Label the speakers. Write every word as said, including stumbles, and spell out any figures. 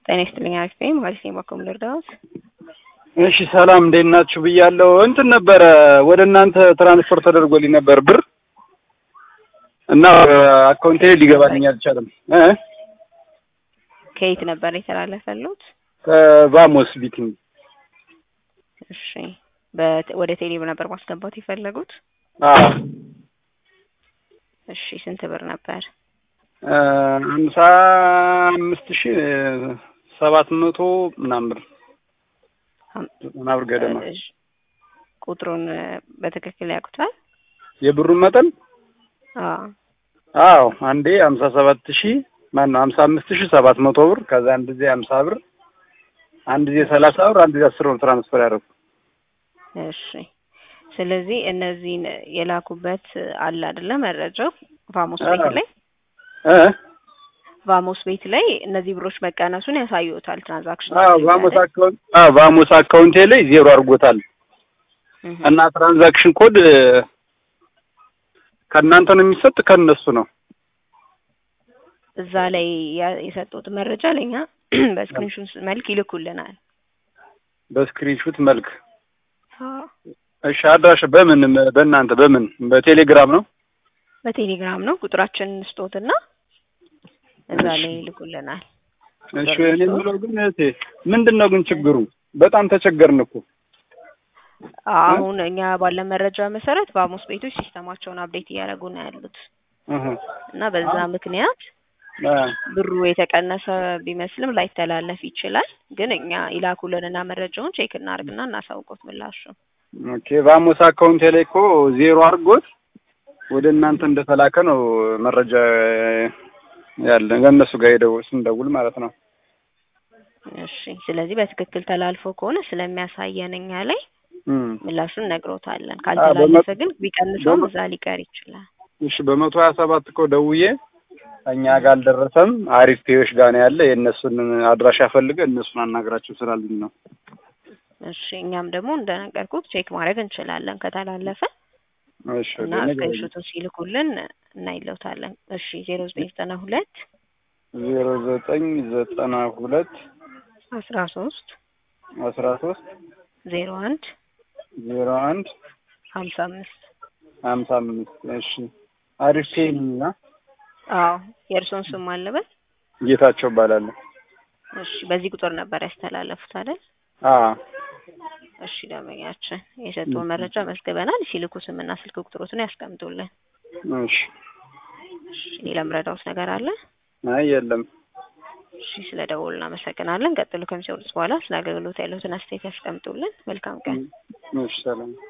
Speaker 1: ጤና ይስጥልኝ አክቲም ማለት ነው ባኮም ልርዳውስ
Speaker 2: እሺ ሰላም እንዴት ናችሁ ብያለሁ እንትን ነበር ወደ እናንተ ትራንስፈር ተደርጎልኝ ነበር ብር እና አካውንቴ ሊገባልኝ አልቻለም እ
Speaker 1: ከየት ነበር የተላለፈሉት
Speaker 2: ከቫሞስ ቢቲንግ
Speaker 1: እሺ ወደ ቴሌብር ነበር ማስገባት ይፈልጉት
Speaker 2: አዎ
Speaker 1: እሺ ስንት ብር ነበር
Speaker 2: ሃምሳ አምስት ሺህ ሰባት መቶ ምናምን ብር ምናምን ገደማ
Speaker 1: ቁጥሩን በትክክል ያውቁታል
Speaker 2: የብሩን መጠን
Speaker 1: አዎ
Speaker 2: አዎ አንዴ ሃምሳ ሰባት ሺህ ማን ነው ሃምሳ አምስት ሺህ ሰባት መቶ ብር ከዛ አንድ ጊዜ ሃምሳ ብር አንድ ጊዜ ሰላሳ ብር አንድ ጊዜ አስር ብር ትራንስፈር ያደረኩ
Speaker 1: እሺ ስለዚህ እነዚህን የላኩበት አለ አይደለ መረጃው ቫሞስ ቤት ላይ
Speaker 2: እ
Speaker 1: ቫሞስ ቤት ላይ እነዚህ ብሮች መቀነሱን ያሳዩታል ትራንዛክሽን
Speaker 2: አዎ ቫሞስ አካውንት አዎ ቫሞስ አካውንቴ ላይ ዜሮ አድርጎታል እና ትራንዛክሽን ኮድ ከእናንተ ነው የሚሰጥ ከነሱ ነው
Speaker 1: እዛ ላይ የሰጡት መረጃ ለኛ በስክሪንሾት መልክ ይልኩልናል
Speaker 2: በስክሪንሾት መልክ
Speaker 1: አዎ
Speaker 2: እሺ አድራሽ በምን በእናንተ በምን በቴሌግራም ነው
Speaker 1: በቴሌግራም ነው ቁጥራችን ስጦትና እዛ ላይ ይልኩልናል
Speaker 2: እሺ እኔ ምለው ግን እቴ ምንድነው ግን ችግሩ በጣም ተቸገርን እኮ
Speaker 1: አሁን እኛ ባለ መረጃ መሰረት ቫሞስ ቤቶች ሲስተማቸውን አፕዴት እያደረጉ ነው ያሉት እና በዛ ምክንያት ብሩ የተቀነሰ ቢመስልም ላይተላለፍ ይችላል ግን እኛ ይላኩልንና መረጃውን ቼክ እናርግና እናሳውቆት ምላሹ
Speaker 2: ኦኬ ቫሞስ አካውንቴ ላይ እኮ ዜሮ አድርጎት ወደ እናንተ እንደተላከ ነው መረጃ ያለ ገነሱ ጋር ሄደው ስንደውል ማለት ነው
Speaker 1: እሺ ስለዚህ በትክክል ተላልፎ ከሆነ ስለሚያሳየን እኛ ላይ ምላሹን ነግሮታለን ካልተላለፈ ግን ቢቀንሰው እዛ ሊቀር ይችላል
Speaker 2: እሺ በመቶ ሃያ ሰባት እኮ ደውዬ እኛ ጋር አልደረሰም አሪፍ ፔዎች ጋር ነው ያለ የነሱን አድራሻ ፈልገ እነሱን አናግራቸው ስላልኝ ነው
Speaker 1: እሺ እኛም ደግሞ እንደነገርኩት ቼክ ማድረግ እንችላለን ከተላለፈ
Speaker 2: እሺ
Speaker 1: እና ስክሪንሾቱን ሲልኩልን እናይለውታለን እሺ ዜሮ ዘጠኝ ዘጠና ሁለት
Speaker 2: ዜሮ ዘጠኝ ዘጠና ሁለት
Speaker 1: አስራ ሶስት
Speaker 2: አስራ ሶስት
Speaker 1: ዜሮ አንድ
Speaker 2: ዜሮ አንድ
Speaker 1: ሃምሳ አምስት
Speaker 2: ሃምሳ አምስት እሺ አሪፍ ፔና
Speaker 1: አዎ የእርሶን ስም አለበት
Speaker 2: ጌታቸው ባላለ
Speaker 1: እሺ በዚህ ቁጥር ነበር ያስተላለፉት አይደል
Speaker 2: አዎ
Speaker 1: እሺ ደመኛችን የሰጡን መረጃ መስገበናል ሲልኩ ስምና ስልክ ቁጥሮትን ያስቀምጡልን
Speaker 2: እሺ
Speaker 1: ሌላ ምረዳውስ ነገር አለ
Speaker 2: አይ የለም
Speaker 1: እሺ ስለደወሉና መሰግናለን ቀጥሉ ከሚሰሩት በኋላ ስለ አገልግሎት ያለውን አስተያየት ያስቀምጡልን መልካም ቀን
Speaker 2: እሺ ሰላም